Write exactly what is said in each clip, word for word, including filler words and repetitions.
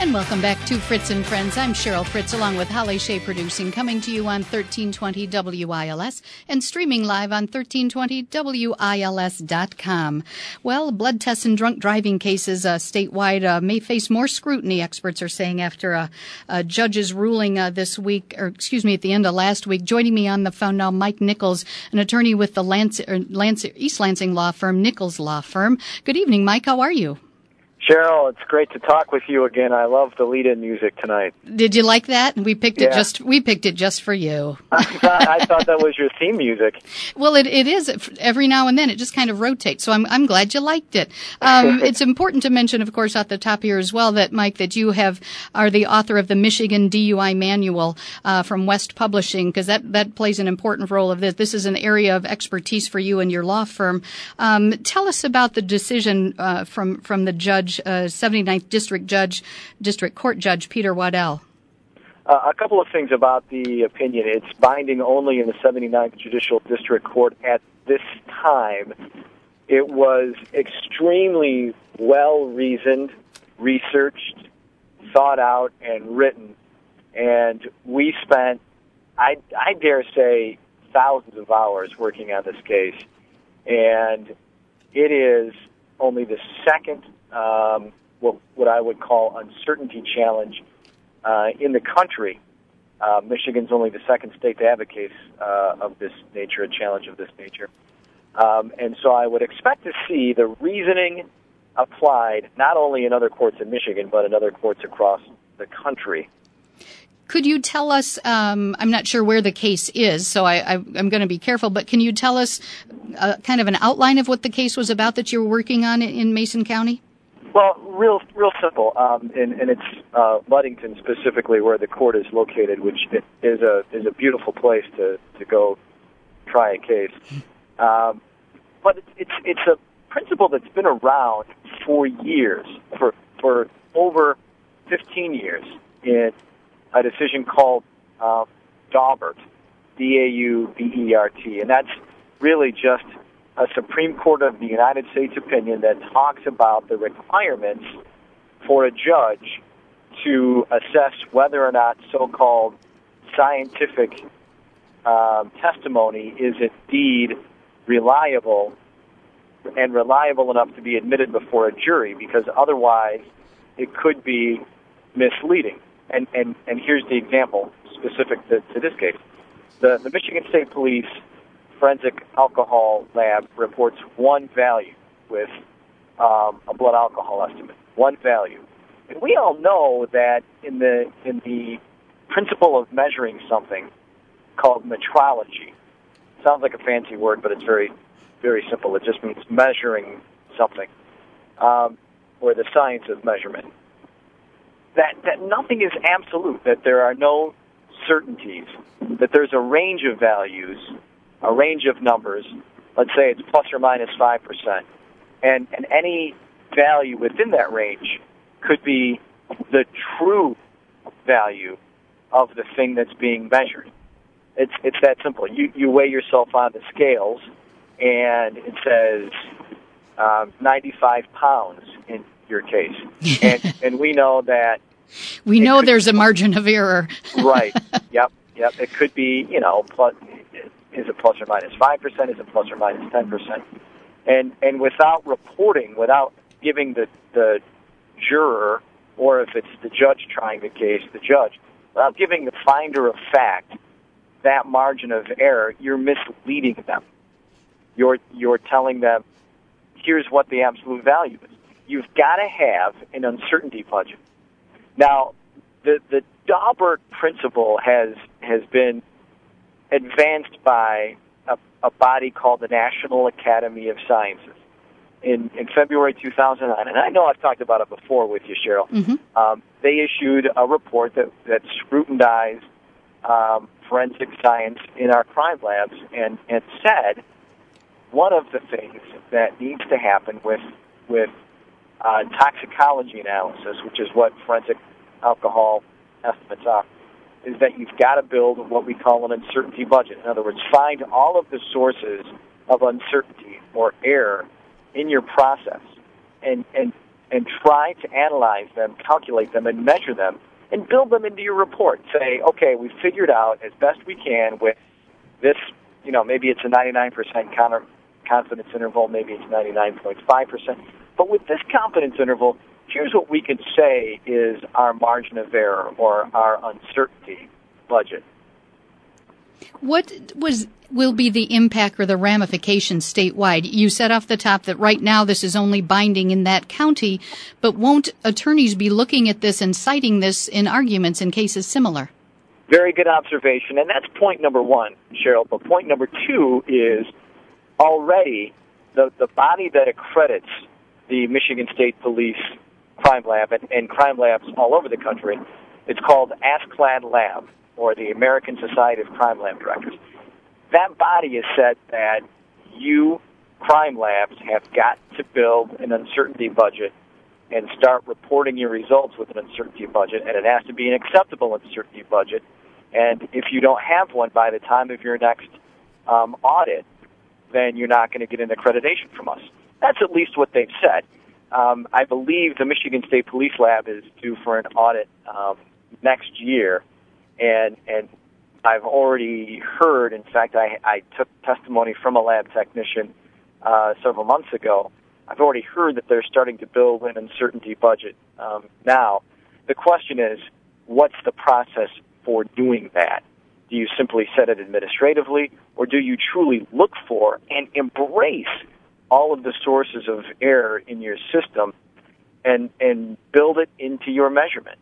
And welcome back to Fritz and Friends. I'm Cheryl Fritz, along with Holly Shea Producing, coming to you on thirteen twenty W I L S and streaming live on thirteen twenty W I L S dot com. Well, blood tests and drunk driving cases uh, statewide uh, may face more scrutiny, experts are saying, after a, a judge's ruling uh, this week, or excuse me, at the end of last week. Joining me on the phone now, Mike Nichols, an attorney with the Lance, or Lance, East Lansing law firm, Nichols Law Firm. Good evening, Mike. How are you? Cheryl, it's great to talk with you again. I love the lead-in music tonight. Did you like that? We picked yeah. it just we picked it just for you. I thought, I thought that was your theme music. Well, it it is every now and then. It just kind of rotates. So I'm I'm glad you liked it. Um, it's important to mention, of course, at the top here as well, that Mike, that you have are the author of the Michigan D U I Manual uh, from West Publishing, because that that plays an important role of this. This is an area of expertise for you and your law firm. Um, tell us about the decision uh, from from the judge. Uh, seventy-ninth District Judge, District Court Judge Peter Waddell. Uh, a couple of things about the opinion. It's binding only in the seventy-ninth Judicial District Court at this time. It was extremely well-reasoned, researched, thought out, and written. And we spent, I, I dare say, thousands of hours working on this case. And it is only the second Um, what, what I would call uncertainty challenge uh, in the country. Uh, Michigan's only the second state to have a case uh, of this nature, a challenge of this nature. Um, and so I would expect to see the reasoning applied not only in other courts in Michigan, but in other courts across the country. Could you tell us, um, I'm not sure where the case is, so I, I, I'm going to be careful, but can you tell us uh, kind of an outline of what the case was about that you were working on in Mason County? Well, real, real simple, um, and, and it's uh, Ludington specifically, where the court is located, which is a is a beautiful place to, to go try a case. Um, but it's, it's it's a principle that's been around for years, for for over fifteen years, in a decision called uh, Daubert, D A U B E R T, and that's really just a Supreme Court of the United States opinion that talks about the requirements for a judge to assess whether or not so-called scientific um, testimony is indeed reliable and reliable enough to be admitted before a jury, because otherwise it could be misleading. And and, and here's the example specific to, to this case. The, the Michigan State Police Forensic Alcohol Lab reports one value with um, a blood alcohol estimate, one value. And we all know that in the in the principle of measuring something called metrology, sounds like a fancy word, but it's very, very simple. It just means measuring something, um, or the science of measurement. That that nothing is absolute, that there are no certainties, that there's a range of values, a range of numbers. Let's say it's plus or minus five percent. And, and any value within that range could be the true value of the thing that's being measured. It's it's that simple. You, you weigh yourself on the scales, and it says um, ninety-five pounds in your case. And, and we know that... We know there's a margin of error. Right. Yep. Yep. It could be, you know, plus... Is it plus or minus five percent? Is it plus or minus ten percent? And and without reporting, without giving the, the juror, or if it's the judge trying the case, the judge, without giving the finder of fact that margin of error, you're misleading them. You're you're telling them, here's what the absolute value is. You've got to have an uncertainty budget. Now, the the Daubert principle has has been advanced by a, a body called the National Academy of Sciences in, in February two thousand nine. And I know I've talked about it before with you, Cheryl. Mm-hmm. Um, they issued a report that, that scrutinized um, forensic science in our crime labs and, and said one of the things that needs to happen with, with uh, toxicology analysis, which is what forensic alcohol estimates are, is that you've got to build what we call an uncertainty budget. In other words, find all of the sources of uncertainty or error in your process and, and and try to analyze them, calculate them, and measure them, and build them into your report. Say, okay, we figured out as best we can with this, you know, maybe it's a ninety-nine percent counter confidence interval, maybe it's ninety-nine point five percent, but with this confidence interval, here's what we can say is our margin of error or our uncertainty budget. What was will be the impact or the ramifications statewide? You said off the top that right now this is only binding in that county, but won't attorneys be looking at this and citing this in arguments in cases similar? Very good observation, and that's point number one, Cheryl. But point number two is already the, the body that accredits the Michigan State Police Crime Lab and, and crime labs all over the country, it's called ASCLD Lab, or the American Society of Crime Lab Directors. That body has said that you crime labs have got to build an uncertainty budget and start reporting your results with an uncertainty budget, and it has to be an acceptable uncertainty budget. And if you don't have one by the time of your next um, audit, then you're not going to get an accreditation from us. That's at least what they've said. Um, I believe the Michigan State Police Lab is due for an audit um, next year, and and I've already heard, in fact, I, I took testimony from a lab technician uh, several months ago. I've already heard that they're starting to build an uncertainty budget um, now. The question is, what's the process for doing that? Do you simply set it administratively, or do you truly look for and embrace all of the sources of error in your system and and build it into your measurement?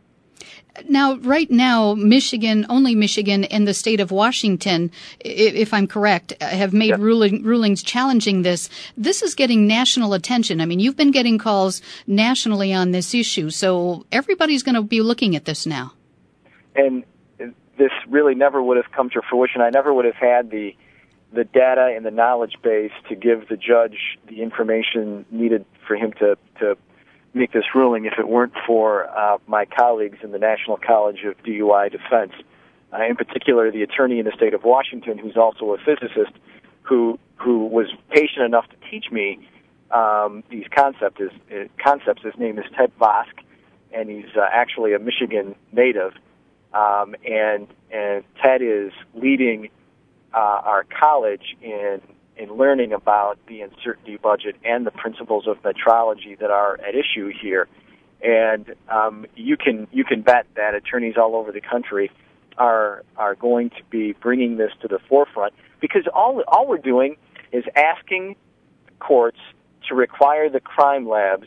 Now, right now, Michigan, only Michigan and the state of Washington, if I'm correct, have made Yep. ruling, rulings challenging this. This is getting national attention. I mean, you've been getting calls nationally on this issue, so everybody's going to be looking at this now. And this really never would have come to fruition. I never would have had the the data and the knowledge base to give the judge the information needed for him to, to make this ruling if it weren't for uh, my colleagues in the National College of D U I Defense, uh, in particular the attorney in the state of Washington, who's also a physicist, who who was patient enough to teach me um, these concepts. His, uh, concepts. His name is Ted Vosk, and he's uh, actually a Michigan native. Um, and and Ted is leading uh, our college in in learning about the uncertainty budget and the principles of metrology that are at issue here. And um, you can you can bet that attorneys all over the country are are going to be bringing this to the forefront, because all all we're doing is asking courts to require the crime labs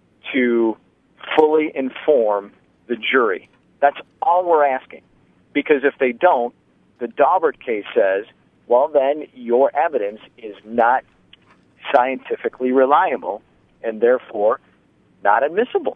to fully inform the jury. That's all we're asking, because if they don't, the Daubert case says, well, then your evidence is not scientifically reliable and therefore not admissible.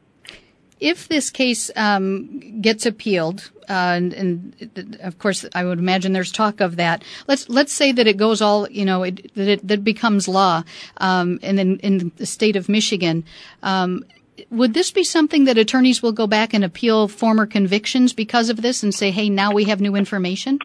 If this case um, gets appealed, uh, and, and of course I would imagine there's talk of that. Let's let's say that it goes all, you know, it, that it that becomes law, um, and in, in the state of Michigan. Um, Would this be something that attorneys will go back and appeal former convictions because of this and say, hey, now we have new information?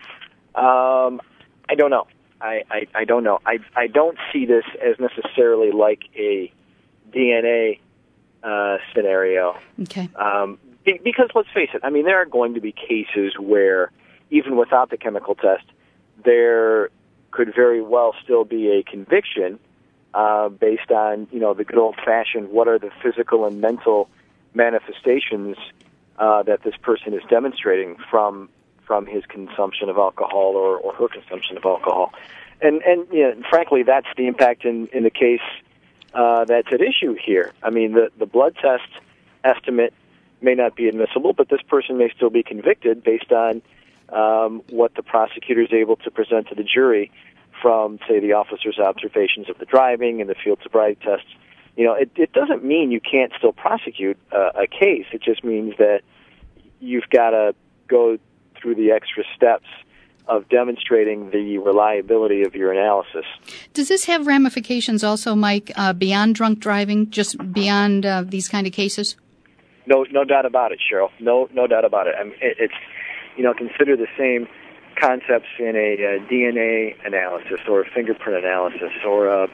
Um, I don't know. I, I, I don't know. I, I don't see this as necessarily like a D N A uh, scenario. Okay. Um, be, because let's face it, I mean, there are going to be cases where, even without the chemical test, there could very well still be a conviction Uh, based on, you know, the good old-fashioned what are the physical and mental manifestations uh, that this person is demonstrating from from his consumption of alcohol or, or her consumption of alcohol. And, and you know, frankly, that's the impact in, in the case uh, that's at issue here. I mean, the, the blood test estimate may not be admissible, but this person may still be convicted based on um, what the prosecutor is able to present to the jury from, say, the officer's observations of the driving and the field sobriety tests. You know, it, it doesn't mean you can't still prosecute uh, a case. It just means that you've got to go through the extra steps of demonstrating the reliability of your analysis. Does this have ramifications also, Mike, uh, beyond drunk driving, just beyond uh, these kind of cases? No, no doubt about it, Cheryl. No, no doubt about it. I mean, it it's, you know, consider the same concepts in a, a D N A analysis or a fingerprint analysis or a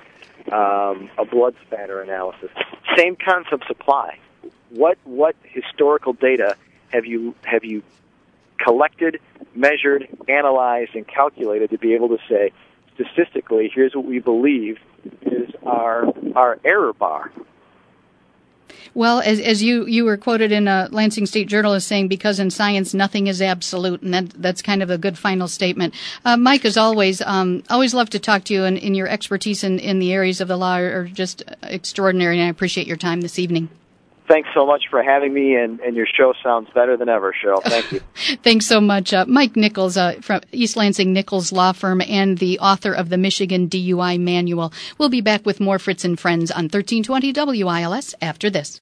um, a blood spatter analysis. Same concepts apply. What what historical data have you have you collected, measured, analyzed, and calculated to be able to say, statistically, here's what we believe is our our error bar? Well, as, as you, you were quoted in a Lansing State Journal as saying, because in science nothing is absolute, and that, that's kind of a good final statement. Uh, Mike, as always, um, always love to talk to you, and, and your expertise in, in the areas of the law are, are just extraordinary, and I appreciate your time this evening. Thanks so much for having me, and, and your show sounds better than ever, Cheryl. Thank you. Thanks so much. Uh, Mike Nichols uh, from East Lansing Nichols Law Firm and the author of the Michigan D U I Manual. We'll be back with more Fritz and Friends on thirteen twenty W I L S after this.